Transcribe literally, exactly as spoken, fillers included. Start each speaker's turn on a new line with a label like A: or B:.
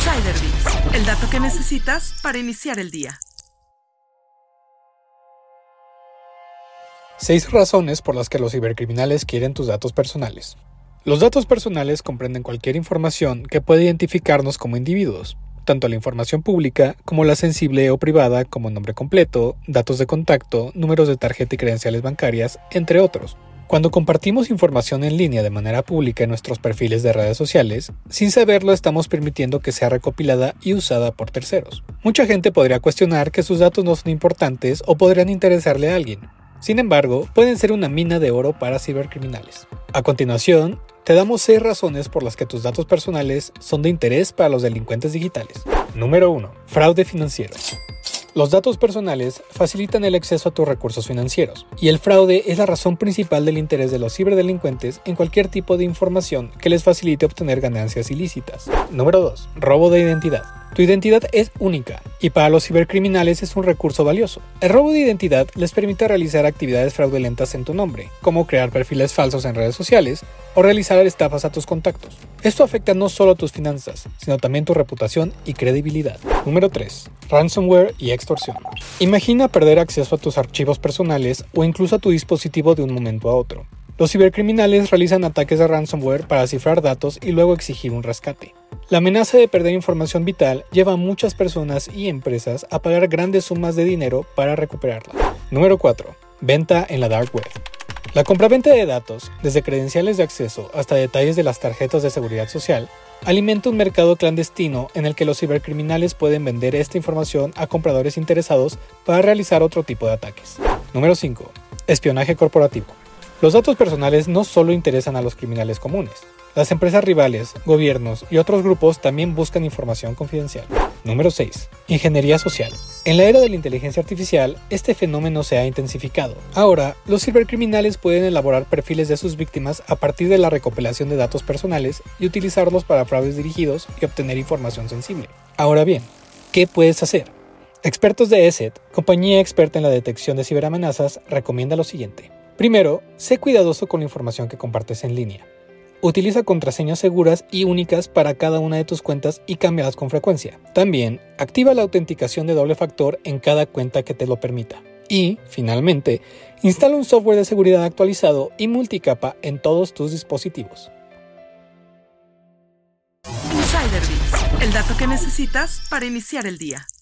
A: Insider Bits, el dato que necesitas para iniciar el día.
B: Seis razones por las que los cibercriminales quieren tus datos personales. Los datos personales comprenden cualquier información que puede identificarnos como individuos, tanto la información pública como la sensible o privada como nombre completo, datos de contacto, números de tarjeta y credenciales bancarias, entre otros. Cuando compartimos información en línea de manera pública en nuestros perfiles de redes sociales, sin saberlo estamos permitiendo que sea recopilada y usada por terceros. Mucha gente podría cuestionar que sus datos no son importantes o podrían interesarle a alguien. Sin embargo, pueden ser una mina de oro para cibercriminales. A continuación, te damos seis razones por las que tus datos personales son de interés para los delincuentes digitales. Número uno. Fraude financiero. Los datos personales facilitan el acceso a tus recursos financieros, y el fraude es la razón principal del interés de los ciberdelincuentes en cualquier tipo de información que les facilite obtener ganancias ilícitas. Número dos. Robo de identidad. Tu identidad es única, y para los cibercriminales es un recurso valioso. El robo de identidad les permite realizar actividades fraudulentas en tu nombre, como crear perfiles falsos en redes sociales o realizar estafas a tus contactos. Esto afecta no solo tus finanzas, sino también tu reputación y credibilidad. Número tres. Ransomware y extorsión. Imagina perder acceso a tus archivos personales o incluso a tu dispositivo de un momento a otro. Los cibercriminales realizan ataques de ransomware para cifrar datos y luego exigir un rescate. La amenaza de perder información vital lleva a muchas personas y empresas a pagar grandes sumas de dinero para recuperarla. Número cuatro. Venta en la dark web. La compraventa de datos, desde credenciales de acceso hasta detalles de las tarjetas de seguridad social, alimenta un mercado clandestino en el que los cibercriminales pueden vender esta información a compradores interesados para realizar otro tipo de ataques. Número cinco. Espionaje corporativo. Los datos personales no solo interesan a los criminales comunes. Las empresas rivales, gobiernos y otros grupos también buscan información confidencial. Número seis. Ingeniería social. En la era de la inteligencia artificial, este fenómeno se ha intensificado. Ahora, los cibercriminales pueden elaborar perfiles de sus víctimas a partir de la recopilación de datos personales y utilizarlos para fraudes dirigidos y obtener información sensible. Ahora bien, ¿qué puedes hacer? Expertos de ESET, compañía experta en la detección de ciberamenazas, recomienda lo siguiente. Primero, sé cuidadoso con la información que compartes en línea. Utiliza contraseñas seguras y únicas para cada una de tus cuentas y cámbialas con frecuencia. También, activa la autenticación de doble factor en cada cuenta que te lo permita. Y, finalmente, instala un software de seguridad actualizado y multicapa en todos tus dispositivos.
A: Insider Bits, el dato que necesitas para iniciar el día.